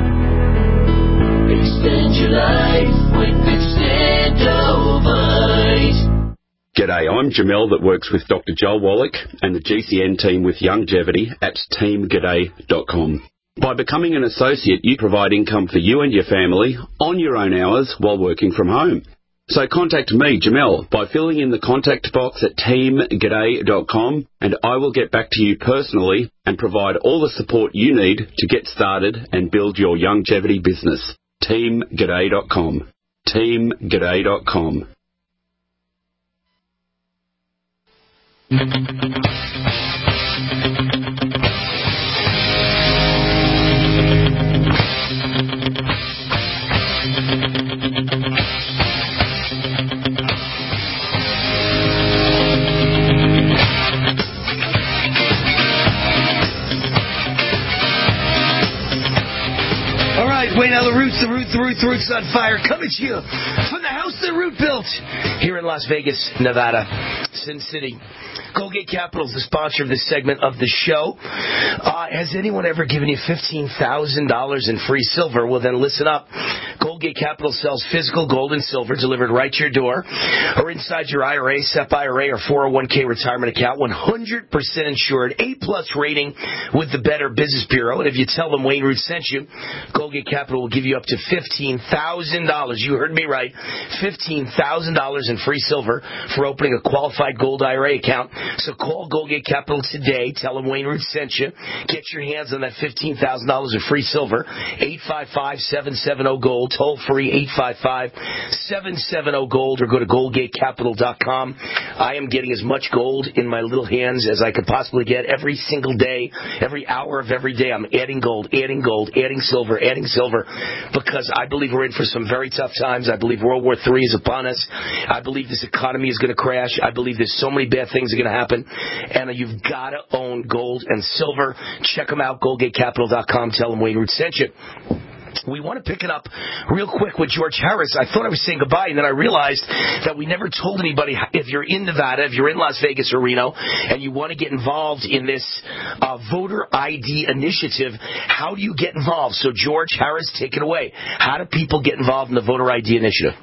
Extend your life with Extendivite. G'day, I'm Jamel that works with Doctor Joel Wallach and the G C N team with Longevity at team g'day dot com. By becoming an associate, you provide income for you and your family on your own hours while working from home. So contact me, Jamel, by filling in the contact box at team g'day dot com and I will get back to you personally and provide all the support you need to get started and build your longevity business. team g'day dot com. team g'day dot com. All right, Wayne, now the Roots, the Roots, the Roots, the Roots on Fire, coming to you from the house that Root built here in Las Vegas, Nevada, Sin City. Goldgate Capital is the sponsor of this segment of the show. Uh, has anyone ever given you fifteen thousand dollars in free silver? Well, then listen up. Goldgate Capital sells physical gold and silver delivered right to your door or inside your I R A, S E P I R A, or four oh one k retirement account. one hundred percent insured, A-plus rating with the Better Business Bureau. And if you tell them Wayne Root sent you, Goldgate Capital will give you up to fifteen thousand dollars. You heard me right. fifteen thousand dollars in free silver for opening a qualified gold I R A account. So call Goldgate Capital today. Tell them Wayne Root sent you. Get your hands on that fifteen thousand dollars of free silver. eight five five, seven seven zero, GOLD. Toll free eight five five, seven seven zero, GOLD or go to goldgate capital dot com. I am getting as much gold in my little hands as I could possibly get every single day, every hour of every day. I'm adding gold, adding gold, adding silver, adding silver because I believe we're in for some very tough times. I believe World War Three is upon us. I believe this economy is going to crash. I believe there's so many bad things are going to happen. And you've got to own gold and silver. Check them out, goldgate capital dot com. Tell them Wayne Root sent you. We want to pick it up real quick with George Harris. I thought I was saying goodbye, and then I realized that we never told anybody, if you're in Nevada, if you're in Las Vegas or Reno, and you want to get involved in this uh, voter I D initiative, how do you get involved? So, George Harris, take it away. How do people get involved in the voter I D initiative?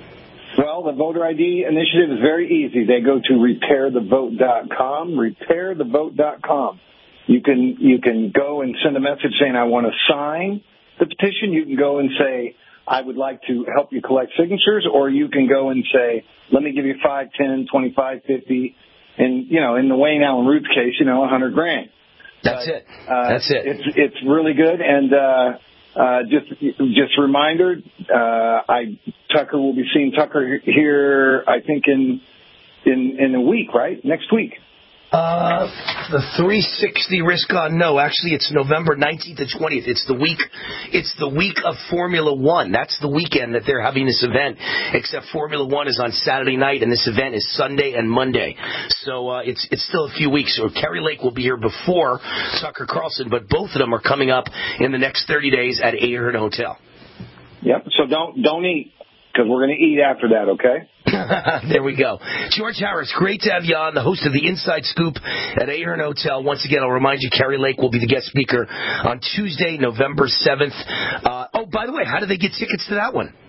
Well, the voter I D initiative is very easy. They go to repair the vote dot com, repair the vote dot com. You can, you can go and send a message saying, I want to sign the petition. You can go and say, I would like to help you collect signatures, or you can go and say, let me give you five, ten, twenty-five, fifty, and, you know, in the Wayne Allen Roots case, you know, a hundred grand. That's but, it. Uh, That's it. It's, it's really good. And, uh, Uh, just, just a reminder, uh, I, Tucker will be seeing Tucker here, I think in, in, in a week, right? Next week. Uh, the three sixty Risk On, no, actually it's November nineteenth and twentieth. It's the week, it's the week of Formula One. That's the weekend that they're having this event, except Formula One is on Saturday night and this event is Sunday and Monday. So, uh, it's, it's still a few weeks. So Kerry Lake will be here before Tucker Carlson, but both of them are coming up in the next thirty days at Ahern Hotel. Yep. So don't, don't eat, because we're going to eat after that, okay? There we go. George Harris, great to have you on, the host of the Inside Scoop at Ahern Hotel. Once again, I'll remind you, Kerry Lake will be the guest speaker on Tuesday, November seventh. Uh, oh, by the way, how do they get tickets to that one?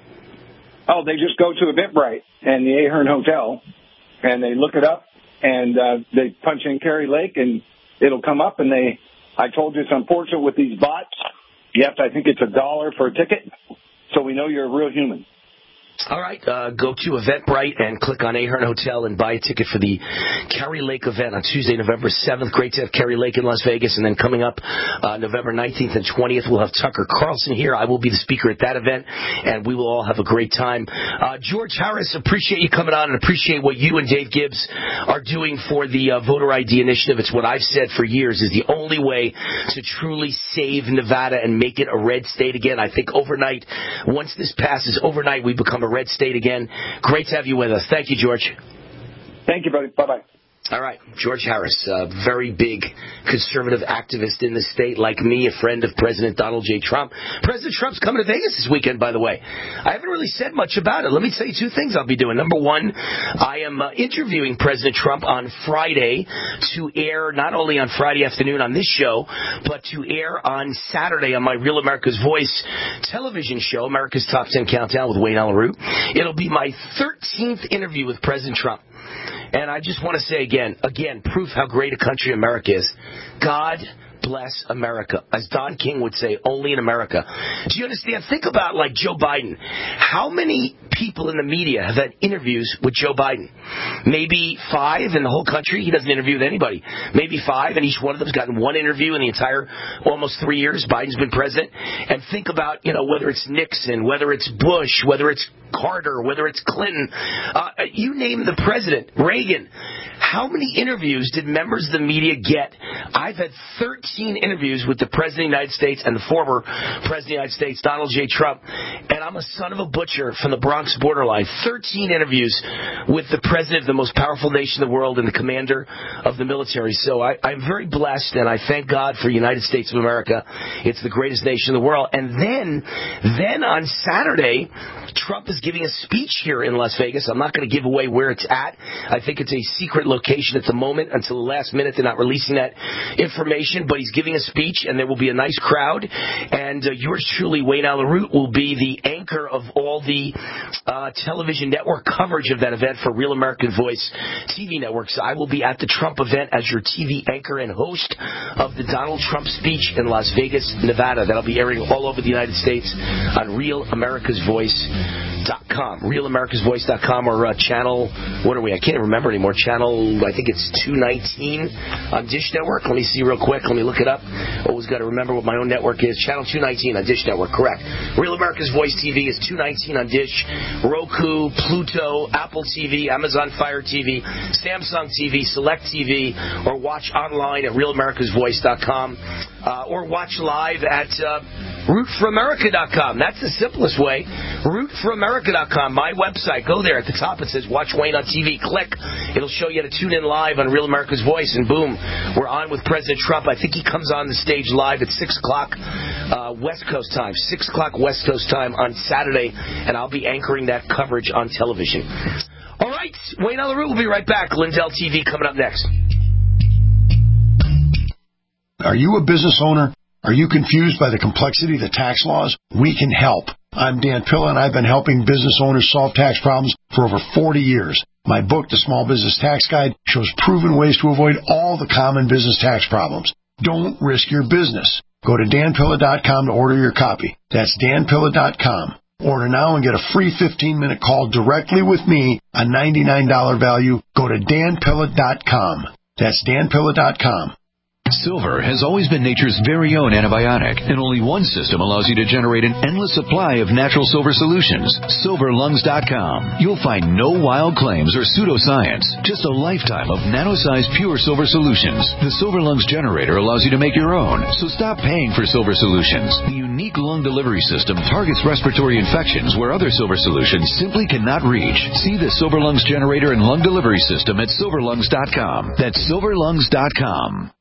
Oh, they just go to Eventbrite and the Ahern Hotel, and they look it up, and uh, they punch in Kerry Lake, and it'll come up, and they, I told you it's unfortunate with these bots. You have to, I think it's a dollar for a ticket, so we know you're a real human. All right, uh, go to Eventbrite and click on Ahern Hotel and buy a ticket for the Kerry Lake event on Tuesday, November seventh. Great to have Kerry Lake in Las Vegas. And then coming up uh, November nineteenth and twentieth, we'll have Tucker Carlson here. I will be the speaker at that event, and we will all have a great time. Uh, George Harris, appreciate you coming on and appreciate what you and Dave Gibbs are doing for the uh, Voter I D initiative. It's what I've said for years is the only way to truly save Nevada and make it a red state again. I think overnight, once this passes, overnight we become a red state again. Great to have you with us. Thank you, George. Thank you, buddy. Bye-bye. All right. George Harris, a very big conservative activist in the state, like me, a friend of President Donald J. Trump. President Trump's coming to Vegas this weekend, by the way. I haven't really said much about it. Let me tell you two things I'll be doing. Number one, I am uh, interviewing President Trump on Friday to air not only on Friday afternoon on this show, but to air on Saturday on my Real America's Voice television show, America's Top ten Countdown with Wayne Allyn Root. It'll be my thirteenth interview with President Trump. And I just want to say again, again, proof how great a country America is. God bless America. As Don King would say, only in America. Do you understand? Think about, like, Joe Biden. How many people in the media have had interviews with Joe Biden? Maybe five in the whole country. He doesn't interview with anybody. Maybe five, and each one of them has gotten one interview in the entire almost three years Biden's been president. And think about, you know, whether it's Nixon, whether it's Bush, whether it's Carter, whether it's Clinton, uh, you name the president, Reagan. How many interviews did members of the media get? I've had thirteen interviews with the President of the United States and the former President of the United States, Donald J. Trump, and I'm a son of a butcher from the Bronx borderline. thirteen interviews with the President of the most powerful nation in the world and the commander of the military. So I, I'm very blessed, and I thank God for the United States of America. It's the greatest nation in the world. And then, then on Saturday, Trump is giving a speech here in Las Vegas. I'm not going to give away where it's at. I think it's a secret location at the moment. Until the last minute, they're not releasing that information. But he's giving a speech, and there will be a nice crowd. And uh, yours truly, Wayne Allyn Root, will be the anchor of all the uh, television network coverage of that event for Real American Voice T V network. So I will be at the Trump event as your T V anchor and host of the Donald Trump speech in Las Vegas, Nevada. That'll be airing all over the United States on Real America's Voice dot com, real americas voice dot com, or uh, channel, what are we, I can't even remember anymore, channel, I think it's two nineteen on Dish Network. Let me see real quick, let me look it up. Always got to remember what my own network is. Channel two nineteen on Dish Network, correct. Real America's Voice T V is two nineteen on Dish, Roku, Pluto, Apple T V, Amazon Fire T V, Samsung T V, Select T V, or watch online at real americas voice dot com, uh, or watch live at uh, root for america dot com. That's the simplest way. root for america dot com, my website. Go there. At the top it says Watch Wayne on T V. Click. It'll show you how to tune in live on Real America's Voice, and boom, we're on with President Trump. I think he comes on the stage live at six o'clock uh, West Coast time, six o'clock West Coast time on Saturday, and I'll be anchoring that coverage on television. All right, Wayne Allyn Root will be right back. Lindell T V coming up next. Are you a business owner? Are you confused by the complexity of the tax laws? We can help. I'm Dan Pilla, and I've been helping business owners solve tax problems for over forty years. My book, The Small Business Tax Guide, shows proven ways to avoid all the common business tax problems. Don't risk your business. Go to dan pilla dot com to order your copy. That's dan pilla dot com. Order now and get a free fifteen minute call directly with me, a ninety-nine dollars value. Go to dan pilla dot com. That's dan pilla dot com. Silver has always been nature's very own antibiotic, and only one system allows you to generate an endless supply of natural silver solutions. silver lungs dot com. You'll find no wild claims or pseudoscience, just a lifetime of nano-sized pure silver solutions. The Silver Lungs generator allows you to make your own, so stop paying for silver solutions. The unique lung delivery system targets respiratory infections where other silver solutions simply cannot reach. See the Silver Lungs generator and lung delivery system at silver lungs dot com. That's silver lungs dot com.